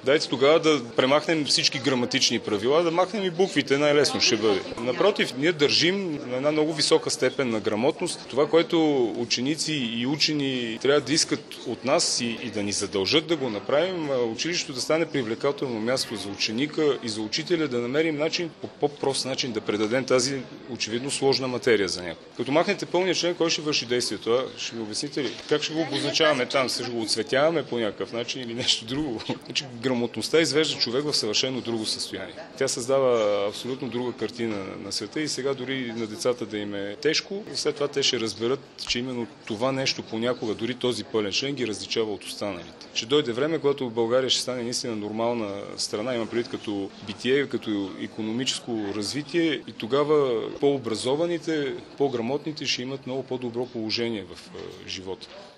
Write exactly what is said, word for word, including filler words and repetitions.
Дайте тогава да премахнем всички граматични правила, да махнем и буквите, най-лесно ще бъде. Напротив, ние държим на една много висока степен на грамотност. Това, което ученици и учени трябва да искат от нас и, и да ни задължат да го направим, училището да стане привлекателно място за ученика и за учителя, да намерим начин, по по-прост начин да предадем тази очевидно сложна материя за някой. Като махнете пълния член, кой ще върши действието? Ще ми обясните ли? Как ще го обозначаваме там? Ще го отцветяваме по някакъв начин или нещо друго? Значи, грамотността извежда човек в съвършено друго състояние. Тя създава абсолютно друга картина на света и сега дори на децата да им е тежко, и след това те ще разберат, че именно това нещо понякога, дори този пълен член, ги различава от останалите. Ще дойде време, когато в България ще стане наистина нормална страна, има предвид като битие, като икономическо развитие, и тогава по-образованите, по-грамотните ще имат много по-добро положение в живота.